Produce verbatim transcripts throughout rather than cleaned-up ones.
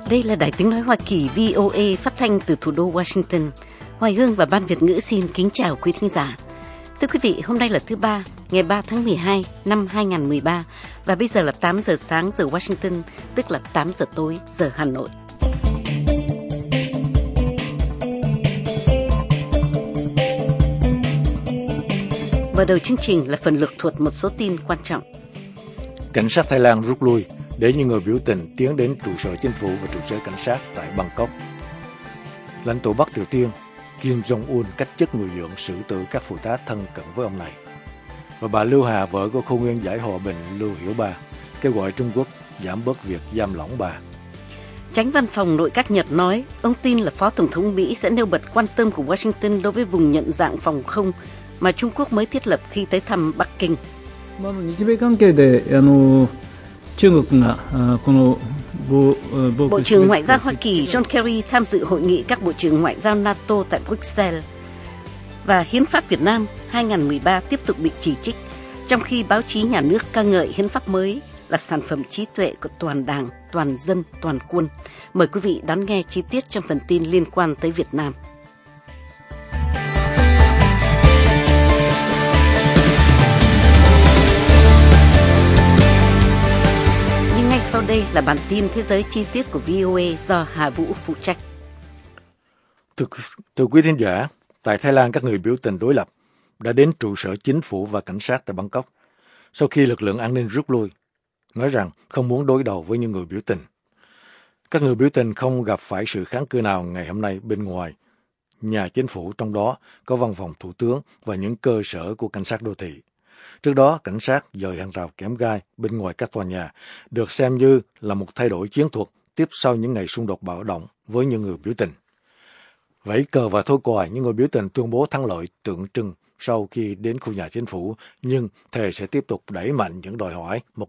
Đây là Đài Tiếng Nói Hoa Kỳ vê o a phát thanh từ thủ đô Washington. Hoài Hương và Ban Việt ngữ xin kính chào quý thính giả. Thưa quý vị, hôm nay là thứ ba, ngày ba tháng mười hai năm hai nghìn không trăm mười ba và bây giờ là tám giờ sáng giờ Washington, tức là tám giờ tối giờ Hà Nội. Mở đầu chương trình là phần lược thuật một số tin quan trọng. Cảnh sát Thái Lan rút lui để những người biểu tình tiến đến trụ sở chính phủ và trụ sở cảnh sát tại Bangkok. Lãnh tụ Bắc Triều Tiên Kim Jong-un cách chức người dượng xử tử các phụ tá thân cận với ông này. Và bà Lưu Hà, vợ của khu nguyên giải hòa bình Lưu Hiểu Ba, kêu gọi Trung Quốc giảm bớt việc giam lỏng bà. Chánh văn phòng nội các Nhật nói ông tin là Phó Tổng thống Mỹ sẽ nêu bật quan tâm của Washington đối với vùng nhận dạng phòng không mà Trung Quốc mới thiết lập khi tới thăm Bắc Kinh. Bộ trưởng Ngoại giao Hoa Kỳ John Kerry tham dự hội nghị các bộ trưởng ngoại giao NATO tại Bruxelles. Và Hiến pháp Việt Nam hai nghìn không trăm mười ba tiếp tục bị chỉ trích, trong khi báo chí nhà nước ca ngợi hiến pháp mới là sản phẩm trí tuệ của toàn đảng, toàn dân, toàn quân. Mời quý vị đón nghe chi tiết trong phần tin liên quan tới Việt Nam. Sau đây là bản tin thế giới chi tiết của vê o a do Hà Vũ phụ trách. Thưa, thưa quý thính giả, tại Thái Lan các người biểu tình đối lập đã đến trụ sở chính phủ và cảnh sát tại Bangkok sau khi lực lượng an ninh rút lui, nói rằng không muốn đối đầu với những người biểu tình. Các người biểu tình không gặp phải sự kháng cự nào ngày hôm nay bên ngoài nhà chính phủ, trong đó có văn phòng thủ tướng và những cơ sở của cảnh sát đô thị. Trước đó, cảnh sát dời hàng rào kẽm gai bên ngoài các tòa nhà, được xem như là một thay đổi chiến thuật tiếp sau những ngày xung đột bạo động với những người biểu tình. Vẫy cờ và thổi còi, những người biểu tình tuyên bố thắng lợi tượng trưng sau khi đến khu nhà chính phủ, nhưng thề sẽ tiếp tục đẩy mạnh những đòi hỏi. Một...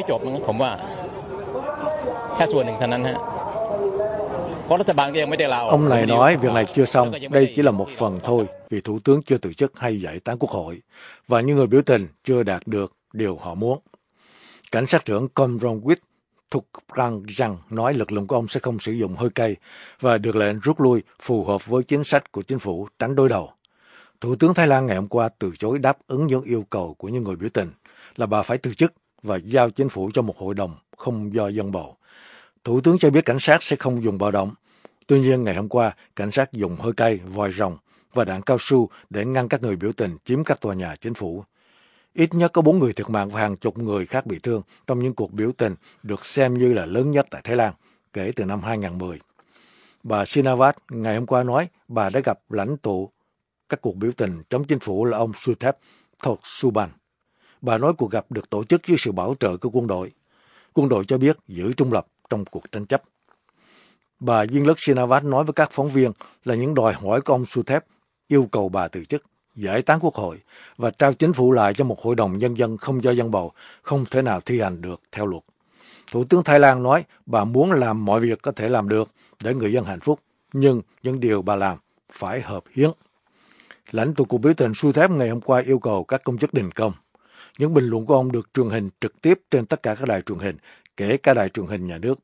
Ông này nói việc này chưa xong, đây chỉ là một phần thôi, vì Thủ tướng chưa từ chức hay giải tán Quốc hội, và những người biểu tình chưa đạt được điều họ muốn. Cảnh sát trưởng Kom Rong-wit Thục Rang rằng nói lực lượng của ông sẽ không sử dụng hơi cay và được lệnh rút lui phù hợp với chính sách của chính phủ tránh đối đầu. Thủ tướng Thái Lan ngày hôm qua từ chối đáp ứng những yêu cầu của những người biểu tình là bà phải từ chức và giao chính phủ cho một hội đồng không do dân bầu. Thủ tướng cho biết cảnh sát sẽ không dùng bạo động. Tuy nhiên, ngày hôm qua, cảnh sát dùng hơi cay, vòi rồng và đạn cao su để ngăn các người biểu tình chiếm các tòa nhà chính phủ. Ít nhất có bốn người thiệt mạng và hàng chục người khác bị thương trong những cuộc biểu tình được xem như là lớn nhất tại Thái Lan kể từ năm hai nghìn không trăm mười. Bà Shinawat ngày hôm qua nói bà đã gặp lãnh tụ các cuộc biểu tình chống chính phủ là ông Suthep Thaugsuban. Bà nói cuộc gặp được tổ chức dưới sự bảo trợ của quân đội. Quân đội cho biết giữ trung lập trong cuộc tranh chấp. Bà Dinh Lức Shinawat nói với các phóng viên là những đòi hỏi của ông Suthep yêu cầu bà từ chức, giải tán quốc hội và trao chính phủ lại cho một hội đồng nhân dân không do dân bầu, không thể nào thi hành được theo luật. Thủ tướng Thái Lan nói bà muốn làm mọi việc có thể làm được để người dân hạnh phúc, nhưng những điều bà làm phải hợp hiến. Lãnh tụ cuộc biểu tình Suthep ngày hôm qua yêu cầu các công chức đình công. Những bình luận của ông được truyền hình trực tiếp trên tất cả các đài truyền hình, kể cả đài truyền hình nhà nước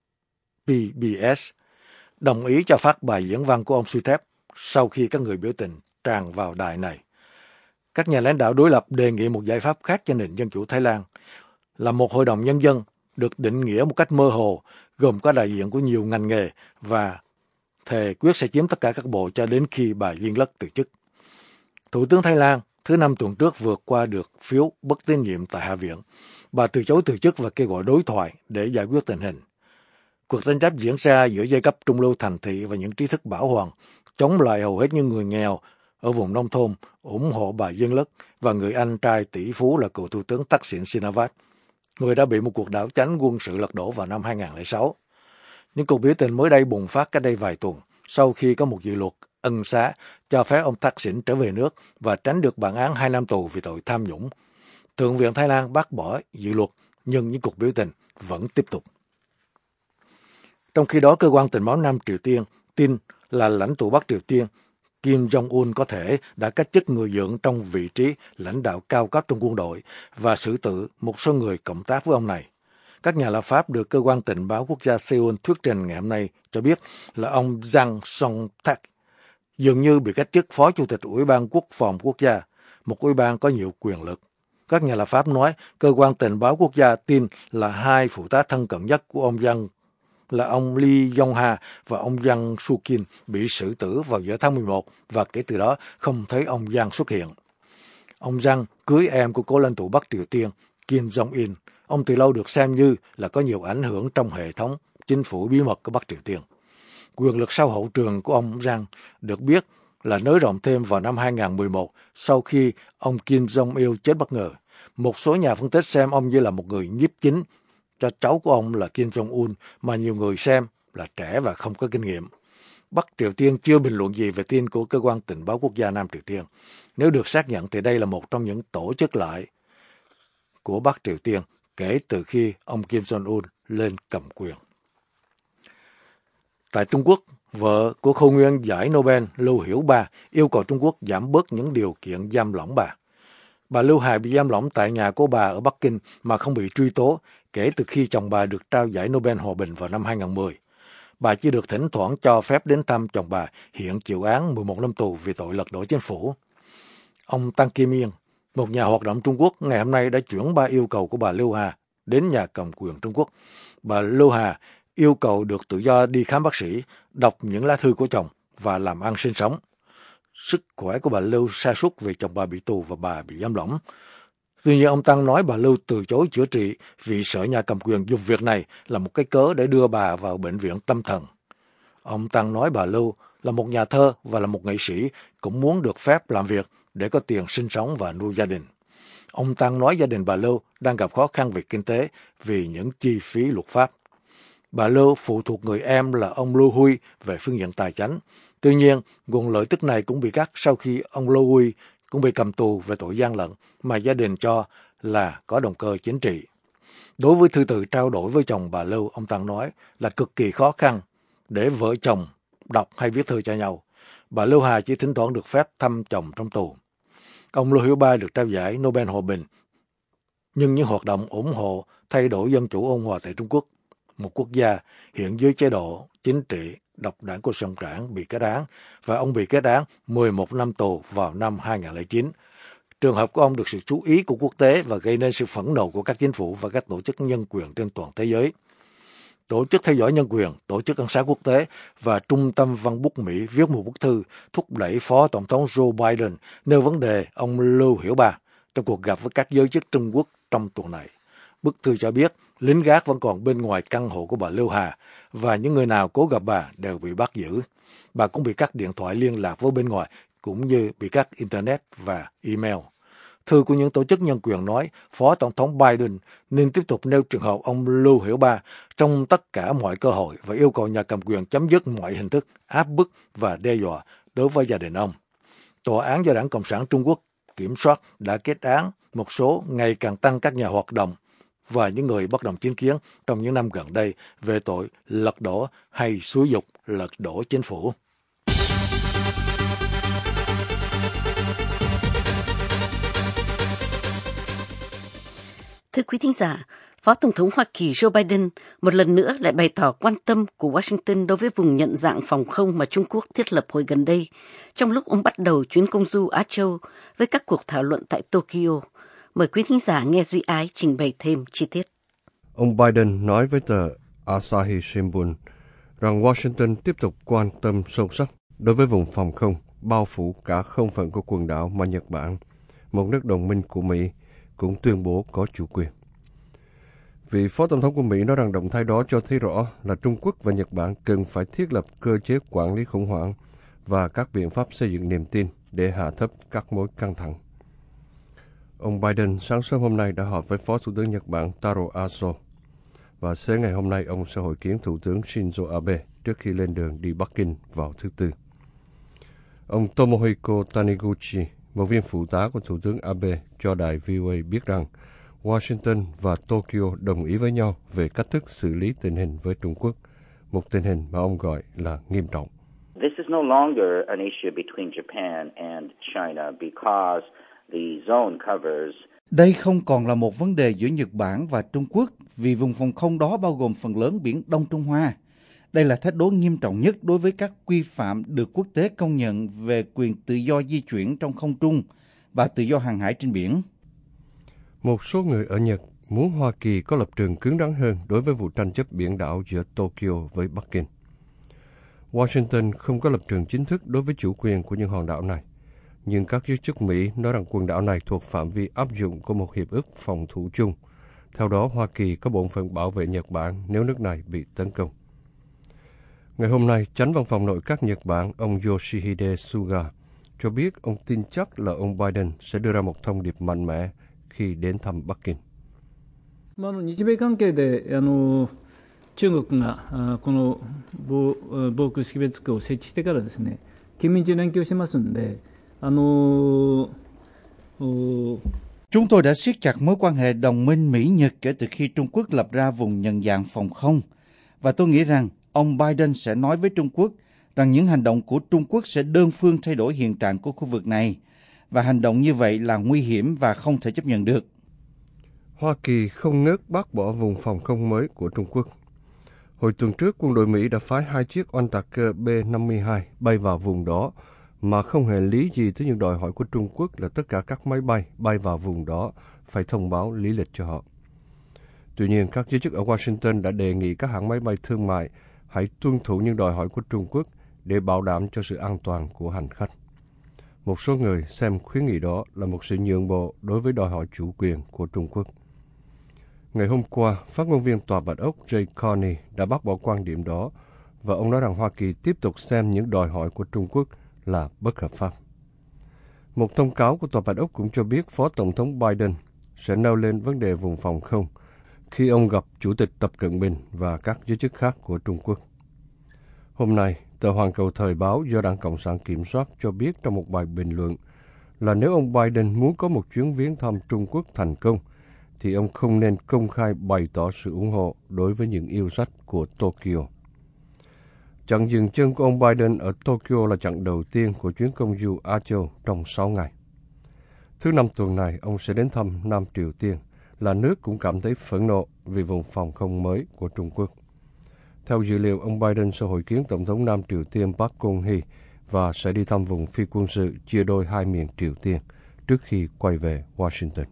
pê bê ét, đồng ý cho phát bài diễn văn của ông Suthep sau khi các người biểu tình tràn vào đài này. Các nhà lãnh đạo đối lập đề nghị một giải pháp khác cho nền dân chủ Thái Lan là một hội đồng nhân dân được định nghĩa một cách mơ hồ, gồm có đại diện của nhiều ngành nghề và thề quyết sẽ chiếm tất cả các bộ cho đến khi bà Dinh Lức từ chức. Thủ tướng Thái Lan thứ năm tuần trước vượt qua được phiếu bất tín nhiệm tại Hạ viện. Bà từ chối từ chức và kêu gọi đối thoại để giải quyết tình hình. Cuộc tranh chấp diễn ra giữa giai cấp trung lưu thành thị và những trí thức bảo hoàng, chống lại hầu hết những người nghèo ở vùng nông thôn, ủng hộ bà Dinh Lức và người anh trai tỷ phú là cựu thủ tướng Thaksin Shinawatra, người đã bị một cuộc đảo chánh quân sự lật đổ vào năm hai nghìn không trăm lẻ sáu. Những cuộc biểu tình mới đây bùng phát cách đây vài tuần sau khi có một dự luật ân xá cho phép ông Thaksin trở về nước và tránh được bản án hai năm tù vì tội tham nhũng. Thượng viện Thái Lan bác bỏ dự luật, nhưng những cuộc biểu tình vẫn tiếp tục. Trong khi đó, cơ quan tình báo Nam Triều Tiên tin là lãnh tụ Bắc Triều Tiên Kim Jong-un có thể đã cách chức người dượng trong vị trí lãnh đạo cao cấp trong quân đội và xử tử một số người cộng tác với ông này. Các nhà lập pháp được cơ quan tình báo quốc gia Seoul thuyết trình ngày hôm nay cho biết là ông Jang Song-tak dường như bị cách chức Phó Chủ tịch Ủy ban Quốc phòng Quốc gia, một ủy ban có nhiều quyền lực. Các nhà lập pháp nói cơ quan tình báo quốc gia tin là hai phụ tá thân cận nhất của ông Jang là ông Lee Yong-ha và ông Jang Soo-kin bị xử tử vào giữa tháng mười một và kể từ đó không thấy ông Jang xuất hiện. Ông Jang cưới em của cố lãnh tụ Bắc Triều Tiên Kim Jong-un. Ông từ lâu được xem như là có nhiều ảnh hưởng trong hệ thống chính phủ bí mật của Bắc Triều Tiên. Quyền lực sau hậu trường của ông Jang được biết là nới rộng thêm vào năm hai không một một sau khi ông Kim Jong-il chết bất ngờ. Một số nhà phân tích xem ông như là một người nhiếp chính cho cháu của ông là Kim Jong-un mà nhiều người xem là trẻ và không có kinh nghiệm. Bắc Triều Tiên chưa bình luận gì về tin của cơ quan tình báo quốc gia Nam Triều Tiên. Nếu được xác nhận thì đây là một trong những tổ chức lại của Bắc Triều Tiên kể từ khi ông Kim Jong-un lên cầm quyền. Tại Trung Quốc, vợ của khâu nguyên giải Nobel Lưu Hiểu Ba yêu cầu Trung Quốc giảm bớt những điều kiện giam lỏng bà. Bà Lưu Hà bị giam lỏng tại nhà của bà ở Bắc Kinh mà không bị truy tố kể từ khi chồng bà được trao giải Nobel Hòa bình vào năm hai không một không. Bà chỉ được thỉnh thoảng cho phép đến thăm chồng bà, hiện chịu án mười một năm tù vì tội lật đổ chính phủ. Ông Tăng Kim Yên, một nhà hoạt động Trung Quốc, ngày hôm nay đã chuyển ba yêu cầu của bà Lưu Hà đến nhà cầm quyền Trung Quốc. Bà Lưu Hà yêu cầu được tự do đi khám bác sĩ, đọc những lá thư của chồng và làm ăn sinh sống. Sức khỏe của bà Lưu sa sút vì chồng bà bị tù và bà bị giam lỏng. Tuy nhiên, ông Tăng nói bà Lưu từ chối chữa trị vì sợ nhà cầm quyền dùng việc này là một cái cớ để đưa bà vào bệnh viện tâm thần. Ông Tăng nói bà Lưu là một nhà thơ và là một nghệ sĩ, cũng muốn được phép làm việc để có tiền sinh sống và nuôi gia đình. Ông Tăng nói gia đình bà Lưu đang gặp khó khăn về kinh tế vì những chi phí luật pháp. Bà Lưu phụ thuộc người em là ông Lưu Huy về phương diện tài chính. Tuy nhiên, nguồn lợi tức này cũng bị cắt sau khi ông Lưu Huy cũng bị cầm tù về tội gian lận mà gia đình cho là có động cơ chính trị. Đối với thư từ trao đổi với chồng bà Lưu, ông Tăng nói là cực kỳ khó khăn để vợ chồng đọc hay viết thư cho nhau. Bà Lưu Hà chỉ thỉnh thoảng được phép thăm chồng trong tù. Ông Lưu Hiểu Ba được trao giải Nobel Hòa bình, nhưng những hoạt động ủng hộ thay đổi dân chủ ôn hòa tại Trung Quốc, một quốc gia hiện dưới chế độ chính trị độc đảng của Cộng sản, bị kết án và ông bị kết án mười một năm tù vào năm hai không không chín. Trường hợp của ông được sự chú ý của quốc tế và gây nên sự phẫn nộ của các chính phủ và các tổ chức nhân quyền trên toàn thế giới. Tổ chức theo dõi nhân quyền, Tổ chức Ân xá Quốc tế và Trung tâm Văn bút Mỹ viết một bức thư thúc đẩy Phó Tổng thống Joe Biden nêu vấn đề ông Lưu Hiểu Ba trong cuộc gặp với các giới chức Trung Quốc trong tuần này. Bức thư cho biết lính gác vẫn còn bên ngoài căn hộ của bà Lưu Hà và những người nào cố gặp bà đều bị bắt giữ. Bà cũng bị cắt điện thoại liên lạc với bên ngoài cũng như bị cắt Internet và email. Thư của những tổ chức nhân quyền nói Phó Tổng thống Biden nên tiếp tục nêu trường hợp ông Lưu Hiểu Ba trong tất cả mọi cơ hội và yêu cầu nhà cầm quyền chấm dứt mọi hình thức áp bức và đe dọa đối với gia đình ông. Tòa án do Đảng Cộng sản Trung Quốc kiểm soát đã kết án một số ngày càng tăng các nhà hoạt động và những người bất đồng chính kiến trong những năm gần đây về tội lật đổ hay xúi giục lật đổ chính phủ. Thưa quý thính giả, Phó Tổng thống Hoa Kỳ Joe Biden một lần nữa lại bày tỏ quan tâm của Washington đối với vùng nhận dạng phòng không mà Trung Quốc thiết lập hồi gần đây, trong lúc ông bắt đầu chuyến công du Á Châu với các cuộc thảo luận tại Tokyo. Mời quý thính giả nghe Duy Ái trình bày thêm chi tiết. Ông Biden nói với tờ Asahi Shimbun rằng Washington tiếp tục quan tâm sâu sắc đối với vùng phòng không bao phủ cả không phận của quần đảo mà Nhật Bản, một nước đồng minh của Mỹ, cũng tuyên bố có chủ quyền. Vị Phó Tổng thống của Mỹ nói rằng động thái đó cho thấy rõ là Trung Quốc và Nhật Bản cần phải thiết lập cơ chế quản lý khủng hoảng và các biện pháp xây dựng niềm tin để hạ thấp các mối căng thẳng. Ông Biden sáng sớm hôm nay đã họp với Phó Thủ tướng Nhật Bản Taro Aso và sáng ngày hôm nay ông sẽ hội kiến Thủ tướng Shinzo Abe trước khi lên đường đi Bắc Kinh vào thứ Tư. Ông Tomohiko Taniguchi, một viên phụ tá của Thủ tướng Abe, cho đài vê o a biết rằng Washington và Tokyo đồng ý với nhau về cách thức xử lý tình hình với Trung Quốc, một tình hình mà ông gọi là nghiêm trọng. This is no longer an issue between Japan and China because Đây không còn là một vấn đề giữa Nhật Bản và Trung Quốc vì vùng phòng không đó bao gồm phần lớn biển Đông Trung Hoa. Đây là thách đố nghiêm trọng nhất đối với các quy phạm được quốc tế công nhận về quyền tự do di chuyển trong không trung và tự do hàng hải trên biển. Một số người ở Nhật muốn Hoa Kỳ có lập trường cứng rắn hơn đối với vụ tranh chấp biển đảo giữa Tokyo với Bắc Kinh. Washington không có lập trường chính thức đối với chủ quyền của những hòn đảo này, nhưng các giới chức Mỹ nói rằng quần đảo này thuộc phạm vi áp dụng của một hiệp ước phòng thủ chung. Theo đó, Hoa Kỳ có bổn phận bảo vệ Nhật Bản nếu nước này bị tấn công. Ngày hôm nay, Chánh Văn phòng Nội các Nhật Bản, ông Yoshihide Suga, cho biết ông tin chắc là ông Biden sẽ đưa ra một thông điệp mạnh mẽ khi đến thăm Bắc Kinh. 日米関係であの中国がこの防防空識別区を設置してからですね、緊密に連携してますんで、あの Chúng tôi đã siết chặt mối quan hệ đồng minh Mỹ-Nhật kể từ khi Trung Quốc lập ra vùng nhận dạng phòng không. Và tôi nghĩ rằng ông Biden sẽ nói với Trung Quốc rằng những hành động của Trung Quốc sẽ đơn phương thay đổi hiện trạng của khu vực này. Và hành động như vậy là nguy hiểm và không thể chấp nhận được. Hoa Kỳ không ngớt bác bỏ vùng phòng không mới của Trung Quốc. Hồi tuần trước, quân đội Mỹ đã phái hai chiếc oanh tạc cơ B năm mươi hai bay vào vùng đó, mà không hề lý gì tới những đòi hỏi của Trung Quốc là tất cả các máy bay bay vào vùng đó phải thông báo lý lịch cho họ. Tuy nhiên, các giới chức ở Washington đã đề nghị các hãng máy bay thương mại hãy tuân thủ những đòi hỏi của Trung Quốc để bảo đảm cho sự an toàn của hành khách. Một số người xem khuyến nghị đó là một sự nhượng bộ đối với đòi hỏi chủ quyền của Trung Quốc. Ngày hôm qua, phát ngôn viên Tòa Bạch Ốc Jay Carney đã bác bỏ quan điểm đó và ông nói rằng Hoa Kỳ tiếp tục xem những đòi hỏi của Trung Quốc là bất hợp pháp. Một thông cáo của Tòa Bạch Ốc cũng cho biết Phó Tổng thống Biden sẽ nêu lên vấn đề vùng phòng không khi ông gặp Chủ tịch Tập Cận Bình và các giới chức khác của Trung Quốc. Hôm nay, tờ Hoàn Cầu Thời báo do Đảng Cộng sản kiểm soát cho biết trong một bài bình luận là nếu ông Biden muốn có một chuyến viếng thăm Trung Quốc thành công, thì ông không nên công khai bày tỏ sự ủng hộ đối với những yêu sách của Tokyo. Chặng dừng chân của ông Biden ở Tokyo là chặng đầu tiên của chuyến công du Á Châu trong sáu ngày. Thứ năm tuần này, ông sẽ đến thăm Nam Triều Tiên, là nước cũng cảm thấy phẫn nộ vì vùng phòng không mới của Trung Quốc. Theo dữ liệu, ông Biden sẽ hội kiến Tổng thống Nam Triều Tiên Park Geun-hye và sẽ đi thăm vùng phi quân sự chia đôi hai miền Triều Tiên trước khi quay về Washington.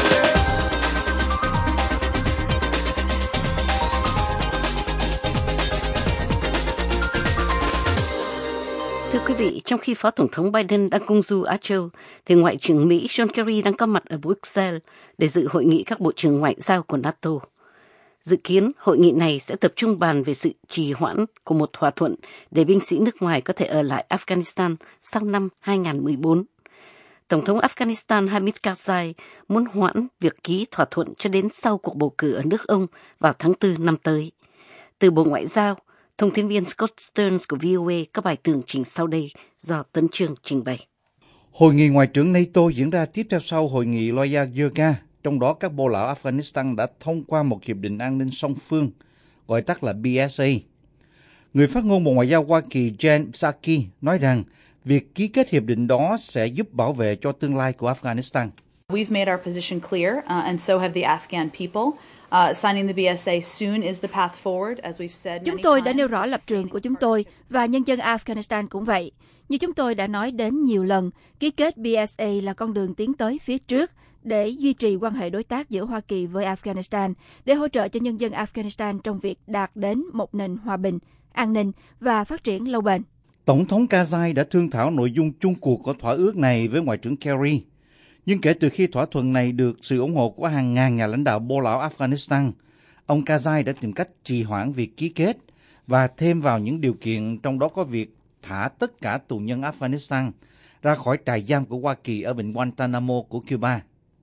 Thưa quý vị, trong khi Phó Tổng thống Biden đang công du Á Châu, thì Ngoại trưởng Mỹ John Kerry đang có mặt ở Bruxelles để dự hội nghị các bộ trưởng ngoại giao của NATO. Dự kiến, hội nghị này sẽ tập trung bàn về sự trì hoãn của một thỏa thuận để binh sĩ nước ngoài có thể ở lại Afghanistan sau năm hai không một bốn. Tổng thống Afghanistan Hamid Karzai muốn hoãn việc ký thỏa thuận cho đến sau cuộc bầu cử ở nước ông vào tháng tư năm tới. Từ Bộ Ngoại giao, thông tin viên Scott Stearns của vê o a có bài tường trình sau đây do Tấn Chương trình bày. Hội nghị Ngoại trưởng NATO diễn ra tiếp theo sau hội nghị Loya Jirga, trong đó các bộ lão Afghanistan đã thông qua một hiệp định an ninh song phương, gọi tắt là B S A. Người phát ngôn Bộ Ngoại giao Hoa Kỳ Jen Psaki nói rằng việc ký kết hiệp định đó sẽ giúp bảo vệ cho tương lai của Afghanistan. We've made our position clear, uh, and so have the Afghan people. Uh, signing the B S A soon is the path forward, as we've said many times. Chúng tôi đã nêu rõ lập trường của chúng tôi và nhân dân Afghanistan cũng vậy. Như chúng tôi đã nói đến nhiều lần, ký kết B S A là con đường tiến tới phía trước để duy trì quan hệ đối tác giữa Hoa Kỳ với Afghanistan, để hỗ trợ cho nhân dân Afghanistan trong việc đạt đến một nền hòa bình, an ninh và phát triển lâu bền. Tổng thống Karzai đã thương thảo nội dung chung cuộc của thỏa ước này với Ngoại trưởng Kerry. Nhưng kể từ khi thỏa thuận này được sự ủng hộ của hàng ngàn nhà lãnh đạo bộ lão Afghanistan, ông Karzai đã tìm cách trì hoãn việc ký kết và thêm vào những điều kiện, trong đó có việc thả tất cả tù nhân Afghanistan ra khỏi trại giam của Hoa Kỳ ở vịnh Guantanamo của Cuba.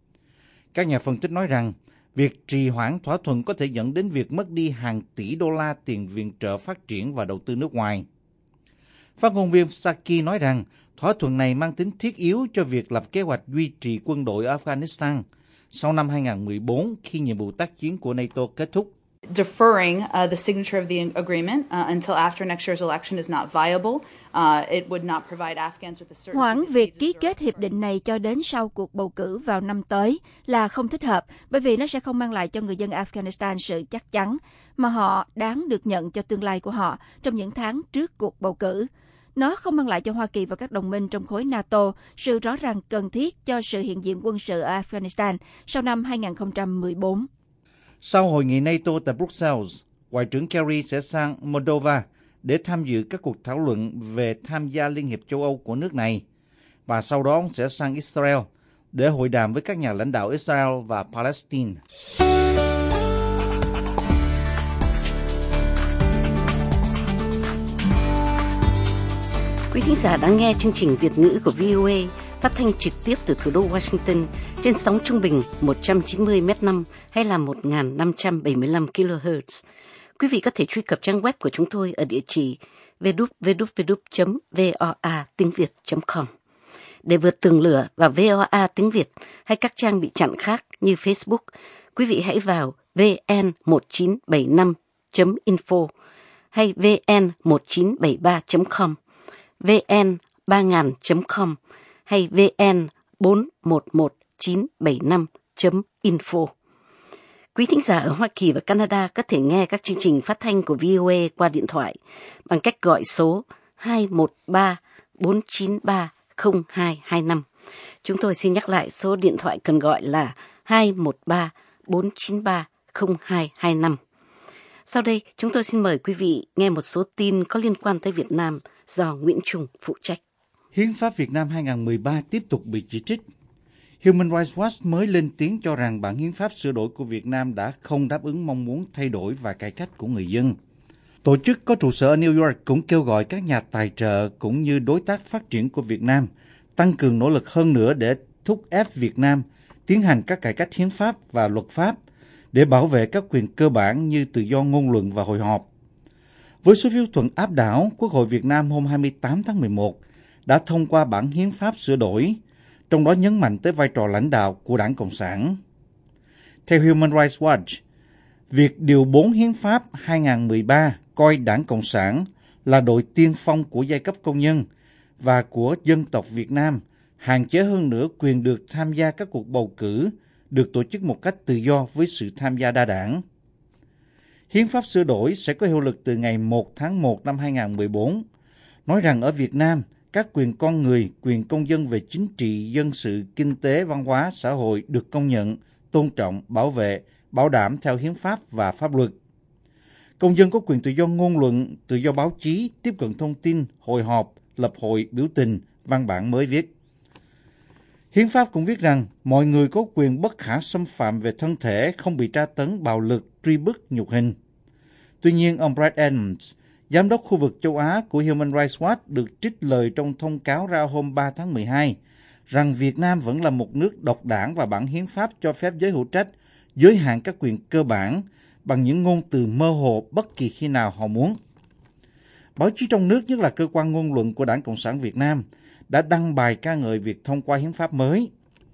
Các nhà phân tích nói rằng việc trì hoãn thỏa thuận có thể dẫn đến việc mất đi hàng tỷ đô la tiền viện trợ phát triển và đầu tư nước ngoài. Phát ngôn viên Saki nói rằng thỏa thuận này mang tính thiết yếu cho việc lập kế hoạch duy trì quân đội ở Afghanistan sau năm hai không một bốn khi nhiệm vụ tác chiến của NATO kết thúc. Deferring uh, the signature of the agreement uh, until after next year's election is not viable. Uh, it would not provide Afghans with the certainty. Hoãn việc ký kết hiệp định này cho đến sau cuộc bầu cử vào năm tới là không thích hợp, bởi vì nó sẽ không mang lại cho người dân Afghanistan sự chắc chắn mà họ đáng được nhận cho tương lai của họ trong những tháng trước cuộc bầu cử. Nó không mang lại cho Hoa Kỳ và các đồng minh trong khối NATO sự rõ ràng cần thiết cho sự hiện diện quân sự ở Afghanistan sau năm hai không một bốn. Sau hội nghị NATO tại Brussels, Ngoại trưởng Kerry sẽ sang Moldova để tham dự các cuộc thảo luận về tham gia Liên hiệp châu Âu của nước này. Và sau đó ông sẽ sang Israel để hội đàm với các nhà lãnh đạo Israel và Palestine. Quý thính giả đang nghe chương trình Việt ngữ của vê o a phát thanh trực tiếp từ thủ đô Washington trên sóng trung bình một trăm chín mươi mét năm hay là một nghìn năm trăm bảy mươi lăm ki lô héc. Quý vị có thể truy cập trang web của chúng tôi ở địa chỉ w w w chấm voa tiếng việt chấm com. Để vượt tường lửa và vê o a tiếng Việt hay các trang bị chặn khác như Facebook, quý vị hãy vào vê en một chín bảy năm chấm info hay vê en một chín bảy ba chấm com, vê en ba nghìn chấm com hay vê en bốn một một chín bảy năm chấm info. Quý thính giả ở Hoa Kỳ và Canada có thể nghe các chương trình phát thanh của vê o a qua điện thoại bằng cách gọi số hai một ba bốn chín ba không hai hai năm. Chúng tôi xin nhắc lại số điện thoại cần gọi là hai một ba bốn chín ba không hai hai năm. Sau đây, chúng tôi xin mời quý vị nghe một số tin có liên quan tới Việt Nam do Nguyễn Trung phụ trách. Hiến pháp Việt Nam hai không một ba tiếp tục bị chỉ trích. Human Rights Watch mới lên tiếng cho rằng bản hiến pháp sửa đổi của Việt Nam đã không đáp ứng mong muốn thay đổi và cải cách của người dân. Tổ chức có trụ sở ở New York cũng kêu gọi các nhà tài trợ cũng như đối tác phát triển của Việt Nam tăng cường nỗ lực hơn nữa để thúc ép Việt Nam tiến hành các cải cách hiến pháp và luật pháp để bảo vệ các quyền cơ bản như tự do ngôn luận và hội họp. Với số phiếu thuận áp đảo, Quốc hội Việt Nam hôm hai mươi tám tháng mười một đã thông qua bản hiến pháp sửa đổi, trong đó nhấn mạnh tới vai trò lãnh đạo của Đảng Cộng sản. Theo Human Rights Watch, việc điều bốn hiến pháp hai không một ba coi Đảng Cộng sản là đội tiên phong của giai cấp công nhân và của dân tộc Việt Nam, hạn chế hơn nữa quyền được tham gia các cuộc bầu cử được tổ chức một cách tự do với sự tham gia đa đảng. Hiến pháp sửa đổi sẽ có hiệu lực từ ngày một tháng một năm hai không một bốn, nói rằng ở Việt Nam, các quyền con người, quyền công dân về chính trị, dân sự, kinh tế, văn hóa, xã hội được công nhận, tôn trọng, bảo vệ, bảo đảm theo hiến pháp và pháp luật. Công dân có quyền tự do ngôn luận, tự do báo chí, tiếp cận thông tin, hội họp, lập hội, biểu tình, văn bản mới viết. Hiến pháp cũng viết rằng mọi người có quyền bất khả xâm phạm về thân thể, không bị tra tấn, bạo lực, truy bức, nhục hình. Tuy nhiên, ông Brad Adams, Giám đốc khu vực châu Á của Human Rights Watch được trích lời trong thông cáo ra hôm ba tháng mười hai rằng Việt Nam vẫn là một nước độc đảng và bản hiến pháp cho phép giới hữu trách giới hạn các quyền cơ bản bằng những ngôn từ mơ hồ bất kỳ khi nào họ muốn. Báo chí trong nước, nhất là cơ quan ngôn luận của Đảng Cộng sản Việt Nam, đã đăng bài ca ngợi việc thông qua hiến pháp mới.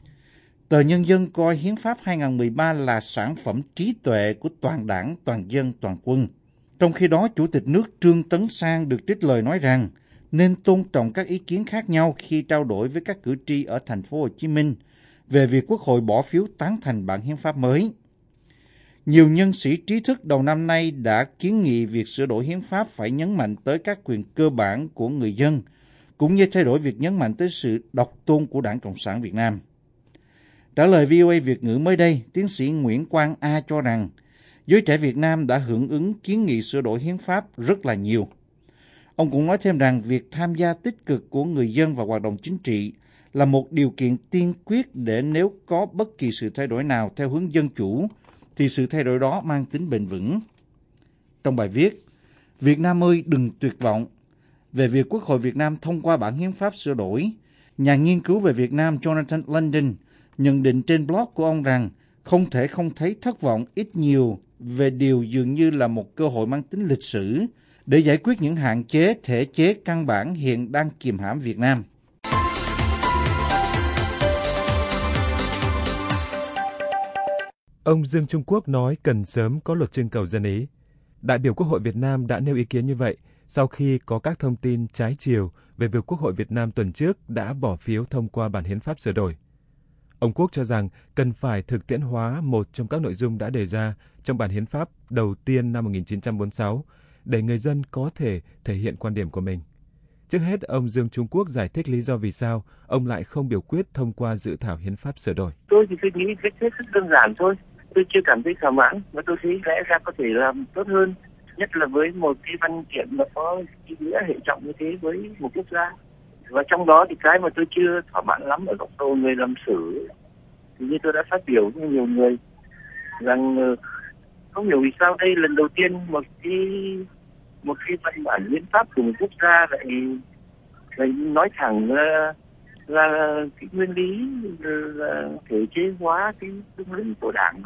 Tờ Nhân dân coi hiến pháp hai không một ba là sản phẩm trí tuệ của toàn đảng, toàn dân, toàn quân. Trong khi đó, Chủ tịch nước Trương Tấn Sang được trích lời nói rằng nên tôn trọng các ý kiến khác nhau khi trao đổi với các cử tri ở thành phố Hồ Chí Minh về việc Quốc hội bỏ phiếu tán thành bản hiến pháp mới. Nhiều nhân sĩ trí thức đầu năm nay đã kiến nghị việc sửa đổi hiến pháp phải nhấn mạnh tới các quyền cơ bản của người dân, cũng như thay đổi việc nhấn mạnh tới sự độc tôn của Đảng Cộng sản Việt Nam. Trả lời vê o a Việt ngữ mới đây, tiến sĩ Nguyễn Quang A cho rằng giới trẻ Việt Nam đã hưởng ứng kiến nghị sửa đổi hiến pháp rất là nhiều. Ông cũng nói thêm rằng việc tham gia tích cực của người dân vào hoạt động chính trị là một điều kiện tiên quyết để nếu có bất kỳ sự thay đổi nào theo hướng dân chủ, thì sự thay đổi đó mang tính bền vững. Trong bài viết, Việt Nam ơi đừng tuyệt vọng, về việc Quốc hội Việt Nam thông qua bản hiến pháp sửa đổi, nhà nghiên cứu về Việt Nam Jonathan London nhận định trên blog của ông rằng không thể không thấy thất vọng ít nhiều về điều dường như là một cơ hội mang tính lịch sử để giải quyết những hạn chế thể chế căn bản hiện đang kìm hãm Việt Nam. Ông Dương Trung Quốc nói cần sớm có luật trưng cầu dân Ý. Đại biểu Quốc hội Việt Nam đã nêu ý kiến như vậy sau khi có các thông tin trái chiều về việc Quốc hội Việt Nam tuần trước đã bỏ phiếu thông qua bản hiến pháp sửa đổi. Ông Quốc cho rằng cần phải thực tiễn hóa một trong các nội dung đã đề ra trong bản hiến pháp đầu tiên năm một nghìn chín trăm bốn mươi sáu để người dân có thể thể hiện quan điểm của mình. Trước hết, ông Dương Trung Quốc giải thích lý do vì sao ông lại không biểu quyết thông qua dự thảo hiến pháp sửa đổi. Tôi thì tôi nghĩ cách hết sức đơn giản thôi. Tôi chưa cảm thấy thỏa mãn và tôi thấy lẽ ra có thể làm tốt hơn, nhất là với một cái văn kiện mà có ý nghĩa hệ trọng như thế với một quốc gia. Và trong đó thì cái mà tôi chưa thỏa mãn lắm ở góc độ người làm sử, thì như tôi đã phát biểu với nhiều người rằng không hiểu vì sao đây lần đầu tiên một cái một cái văn bản hiến pháp của một quốc gia lại lại nói thẳng là, là cái nguyên lý là thể chế hóa cái cương lĩnh của đảng,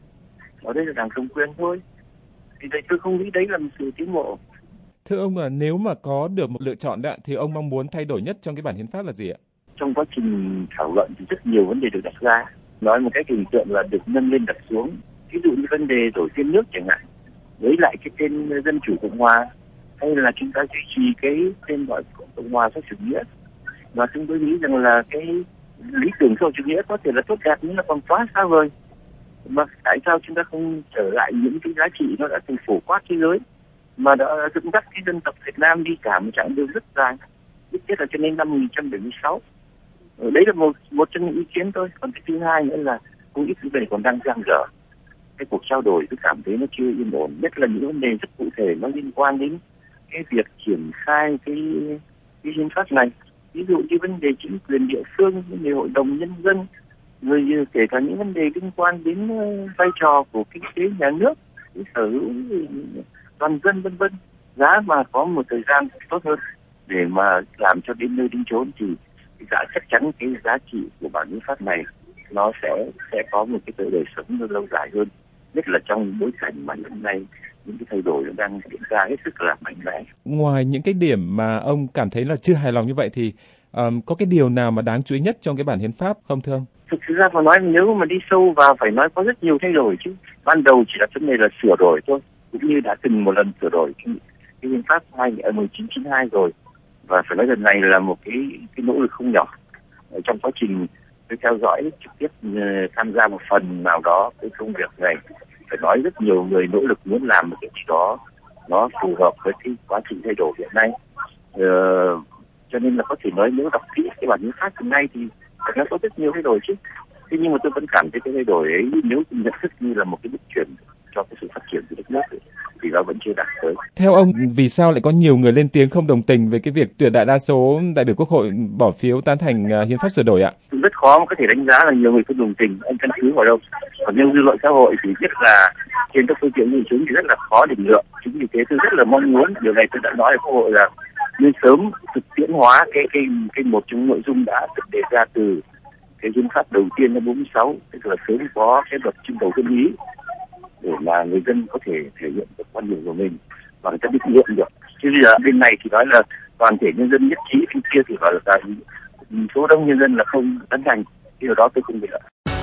ở đây là đảng cầm quyền thôi. Thì đây tôi không nghĩ đấy là một sự tiến bộ. Thưa ông, là nếu mà có được một lựa chọn đó, thì ông mong muốn thay đổi nhất trong cái bản hiến pháp là gì ạ? Trong quá trình thảo luận thì rất nhiều vấn đề được đặt ra. Nói một cách hình tượng là được nâng lên đặt xuống. Ví dụ như vấn đề đổi tên nước chẳng hạn, lấy lại cái tên Dân chủ Cộng hòa, hay là chúng ta duy trì cái tên gọi Cộng hòa xã chủ nghĩa. Và chúng tôi nghĩ rằng là cái lý tưởng xã hội chủ nghĩa có thể là tốt đẹp nhưng là còn quá xa vời. Mà tại sao chúng ta không trở lại những cái giá trị nó đã từng phổ quát thế giới, mà đã dẫn dắt cái dân tộc Việt Nam đi cả một chặng đường rất dài, ít nhất là cho đến năm một nghìn chín trăm bảy mươi sáu. Đấy là một một trong những ý kiến thôi. Còn cái thứ hai nữa là cũng ít vấn đề còn đang dang dở. Cái cuộc trao đổi tôi cảm thấy nó chưa yên ổn, nhất là những vấn đề rất cụ thể nó liên quan đến cái việc triển khai cái cái hiến pháp này. Ví dụ như vấn đề chính quyền địa phương, vấn đề hội đồng nhân dân, rồi kể cả những vấn đề liên quan đến vai trò của kinh tế nhà nước, cái sở hữu toàn dân vân vân. Giá mà có một thời gian tốt hơn để mà làm cho đến nơi đến chốn thì giá chắc chắn cái giá trị của bản hiến pháp này nó sẽ sẽ có một cái đời sống lâu dài hơn, nhất là trong bối cảnh mà hiện nay những cái thay đổi đang diễn ra hết sức là mạnh mẽ. Ngoài những cái điểm mà ông cảm thấy là chưa hài lòng như vậy thì um, có cái điều nào mà đáng chú ý nhất trong cái bản hiến pháp không thưa ông? Thực sự ra mà nói, nếu mà đi sâu vào phải nói có rất nhiều thay đổi chứ. Ban đầu chỉ là vấn đề là sửa đổi thôi, cũng như đã từng một lần sửa đổi cái, cái hiến pháp hai một nghìn chín trăm chín mươi hai rồi, và phải nói lần này là một cái cái nỗ lực không nhỏ. Ở trong quá trình tôi theo dõi trực tiếp tham gia một phần nào đó cái công việc này, phải nói rất nhiều người nỗ lực muốn làm một cái gì đó nó phù hợp với cái quá trình thay đổi hiện nay. Ờ, cho nên là có thể nói nếu đọc kỹ cái bản hiến pháp hiện nay thì nó có rất nhiều thay đổi chứ. Thế nhưng mà tôi vẫn cảm thấy cái thay đổi ấy nếu nhận thức như là một cái bước chuyển cho cái sự phát triển của đất nước ấy, thì nó vẫn chưa đạt tới. Theo ông, vì sao lại có nhiều người lên tiếng không đồng tình với cái việc tuyệt đại đa số đại biểu Quốc hội bỏ phiếu tán thành uh, hiến pháp sửa đổi ạ? Rất khó mà có thể đánh giá là nhiều người không đồng tình, anh căn cứ vào đâu. Còn như dư luận xã hội thì biết là trên các phương tiện truyền chúng thì rất là khó định lượng. Chính vì thế tôi rất là mong muốn điều này, tôi đã nói ở Quốc hội là nên sớm thực tiễn hóa cái cái cái một trong nội dung đã được đề ra từ cái hiến pháp đầu tiên năm bốn mươi sáu, tức là sớm có cái luật trưng cầu dân ý để mà người dân có thể thể hiện được quan điểm của mình và người ta định lượng được. Chứ bây giờ bên này thì nói là toàn thể nhân dân nhất trí, bên kia thì gọi là số đông nhân dân là không tán thành, điều đó tôi không biết.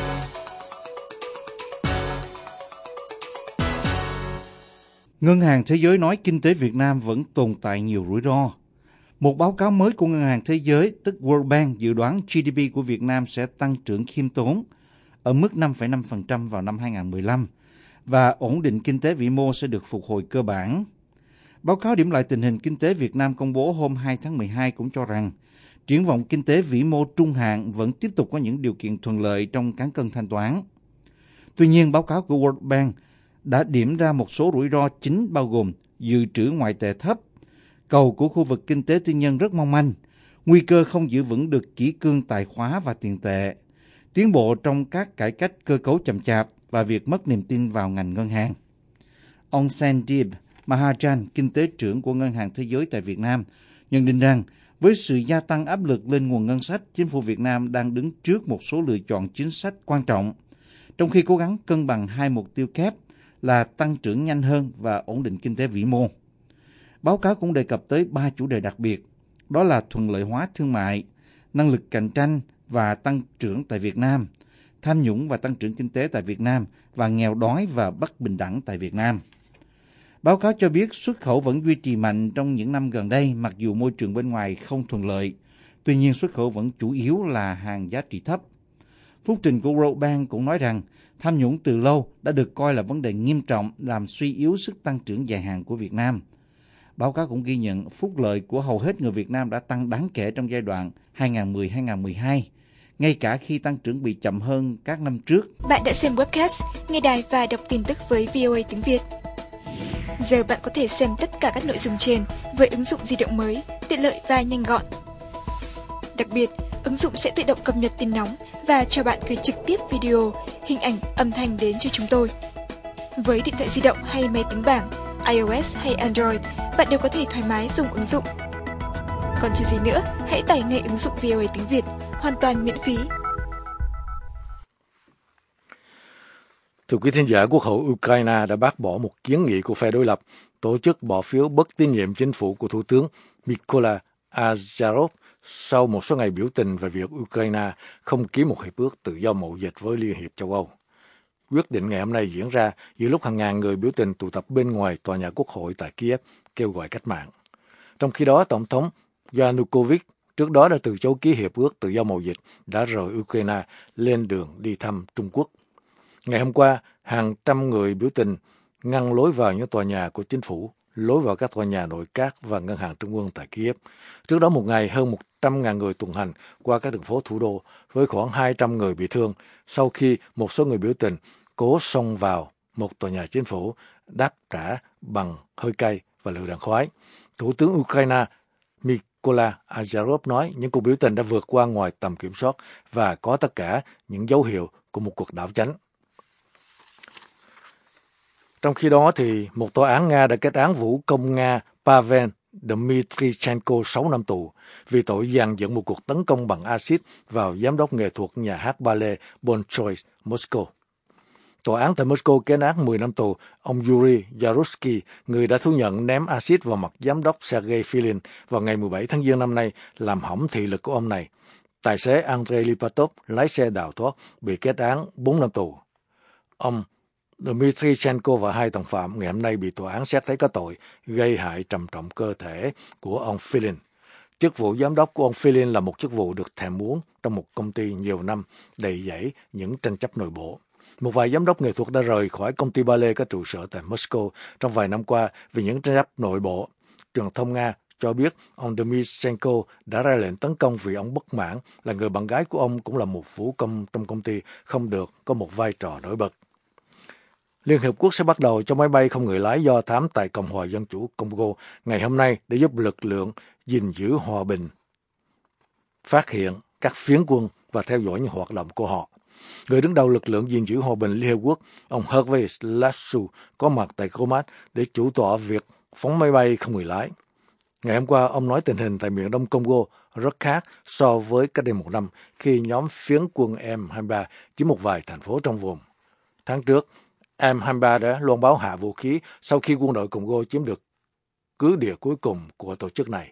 Ngân hàng Thế giới nói kinh tế Việt Nam vẫn tồn tại nhiều rủi ro. Một báo cáo mới của Ngân hàng Thế giới, tức World Bank, dự đoán giê đê pê của Việt Nam sẽ tăng trưởng khiêm tốn ở mức năm phẩy năm phần trăm vào năm hai không một lăm và ổn định kinh tế vĩ mô sẽ được phục hồi cơ bản. Báo cáo điểm lại tình hình kinh tế Việt Nam công bố hôm hai tháng mười hai cũng cho rằng triển vọng kinh tế vĩ mô trung hạn vẫn tiếp tục có những điều kiện thuận lợi trong cán cân thanh toán. Tuy nhiên, báo cáo của World Bank đã điểm ra một số rủi ro chính bao gồm dự trữ ngoại tệ thấp, cầu của khu vực kinh tế tư nhân rất mong manh, nguy cơ không giữ vững được kỷ cương tài khóa và tiền tệ, tiến bộ trong các cải cách cơ cấu chậm chạp và việc mất niềm tin vào ngành ngân hàng. Ông Sandeep Mahajan, kinh tế trưởng của Ngân hàng Thế giới tại Việt Nam, nhận định rằng với sự gia tăng áp lực lên nguồn ngân sách, chính phủ Việt Nam đang đứng trước một số lựa chọn chính sách quan trọng, trong khi cố gắng cân bằng hai mục tiêu kép là tăng trưởng nhanh hơn và ổn định kinh tế vĩ mô. Báo cáo cũng đề cập tới ba chủ đề đặc biệt, đó là thuận lợi hóa thương mại, năng lực cạnh tranh và tăng trưởng tại Việt Nam, tham nhũng và tăng trưởng kinh tế tại Việt Nam và nghèo đói và bất bình đẳng tại Việt Nam. Báo cáo cho biết xuất khẩu vẫn duy trì mạnh trong những năm gần đây mặc dù môi trường bên ngoài không thuận lợi. Tuy nhiên xuất khẩu vẫn chủ yếu là hàng giá trị thấp. Phúc trình của World Bank cũng nói rằng tham nhũng từ lâu đã được coi là vấn đề nghiêm trọng làm suy yếu sức tăng trưởng dài hạn của Việt Nam. Báo cáo cũng ghi nhận phúc lợi của hầu hết người Việt Nam đã tăng đáng kể trong giai đoạn hai nghìn không trăm mười đến hai nghìn không trăm mười hai, ngay cả khi tăng trưởng bị chậm hơn các năm trước. Bạn đã xem webcast, nghe đài và đọc tin tức với vê o a tiếng Việt. Giờ bạn có thể xem tất cả các nội dung trên với ứng dụng di động mới, tiện lợi và nhanh gọn. Đặc biệt, ứng dụng sẽ tự động cập nhật tin nóng và cho bạn gửi trực tiếp video, hình ảnh, âm thanh đến cho chúng tôi. Với điện thoại di động hay máy tính bảng, iOS hay Android, bạn đều có thể thoải mái dùng ứng dụng. Còn chờ gì nữa, hãy tải ngay ứng dụng vê o a tiếng Việt, hoàn toàn miễn phí. Thưa quý thính giả, Quốc hội Ukraine đã bác bỏ một kiến nghị của phe đối lập tổ chức bỏ phiếu bất tín nhiệm chính phủ của Thủ tướng Mykola Azarov sau một số ngày biểu tình về việc Ukraine không ký một hiệp ước tự do mậu dịch với Liên hiệp châu Âu. Quyết định ngày hôm nay diễn ra giữa lúc hàng ngàn người biểu tình tụ tập bên ngoài tòa nhà Quốc hội tại Kiev kêu gọi cách mạng. Trong khi đó, Tổng thống Yanukovych trước đó đã từ chối ký hiệp ước tự do mậu dịch, đã rời Ukraine lên đường đi thăm Trung Quốc. Ngày hôm qua, hàng trăm người biểu tình ngăn lối vào những tòa nhà của chính phủ, lối vào các tòa nhà nội các và ngân hàng trung ương tại Kiev. Trước đó một ngày, hơn một trăm nghìn người tuần hành qua các đường phố thủ đô với khoảng hai trăm người bị thương sau khi một số người biểu tình cố xông vào một tòa nhà chính phủ đáp trả bằng hơi cay và lựu đạn khói. Thủ tướng Ukraine Mykola Azarov nói những cuộc biểu tình đã vượt qua ngoài tầm kiểm soát và có tất cả những dấu hiệu của một cuộc đảo chánh. Trong khi đó, thì một tòa án Nga đã kết án vũ công Nga Pavel Dmitrichenko sáu năm tù vì tội dàn dựng một cuộc tấn công bằng axit vào giám đốc nghệ thuật nhà hát ballet Bolshoi Moscow. Tòa án tại Moscow kết án mười năm tù ông Yuri Yarutsky, người đã thú nhận ném axit vào mặt giám đốc Sergei Filin vào ngày mười bảy tháng Giêng năm nay, làm hỏng thị lực của ông này. Tài xế Andrei Lipatov lái xe đào thoát bị kết án bốn năm tù. Ông Dmitrichenko và hai đồng phạm ngày hôm nay bị tòa án xét thấy có tội gây hại trầm trọng cơ thể của ông Filin. Chức vụ giám đốc của ông Filin là một chức vụ được thèm muốn trong một công ty nhiều năm, đầy dẫy những tranh chấp nội bộ. Một vài giám đốc nghệ thuật đã rời khỏi công ty ballet có trụ sở tại Moscow trong vài năm qua vì những tranh chấp nội bộ. Truyền thông Nga cho biết ông Dmytrenko đã ra lệnh tấn công vì ông bất mãn là người bạn gái của ông cũng là một vũ công trong công ty không được có một vai trò nổi bật. Liên Hiệp Quốc sẽ bắt đầu cho máy bay không người lái do thám tại Cộng hòa Dân chủ Congo ngày hôm nay để giúp lực lượng gìn giữ hòa bình phát hiện các phiến quân và theo dõi những hoạt động của họ. Người đứng đầu lực lượng gìn giữ hòa bình Liên Hiệp Quốc, ông Hervé Lassou, có mặt tại Comat để chủ tọa việc phóng máy bay không người lái. Ngày hôm qua, ông nói tình hình tại miền đông Congo rất khác so với cách đây một năm khi nhóm phiến quân M hai mươi ba chiếm một vài thành phố trong vùng. Tháng trước, M hai mươi ba đã loan báo hạ vũ khí sau khi quân đội Congo chiếm được cứ địa cuối cùng của tổ chức này.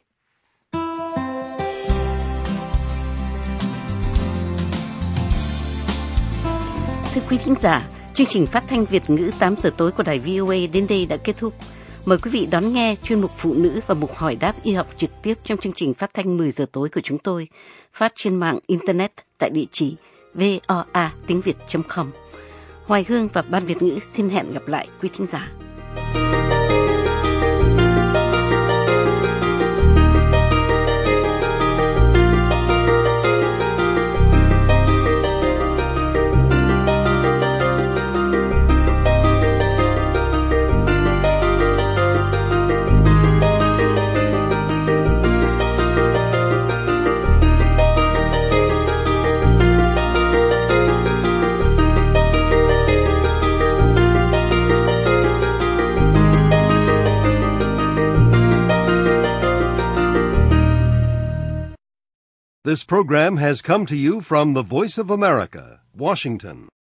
Thưa quý thính giả, chương trình phát thanh Việt ngữ tám giờ tối của đài vê o a đến đây đã kết thúc. Mời quý vị đón nghe chuyên mục Phụ nữ và mục hỏi đáp y học trực tiếp trong chương trình phát thanh mười giờ tối của chúng tôi, phát trên mạng Internet tại địa chỉ voa tiếng việt chấm com. Hoài Hương và Ban Việt ngữ xin hẹn gặp lại quý thính giả. This program has come to you from the Voice of America, Washington.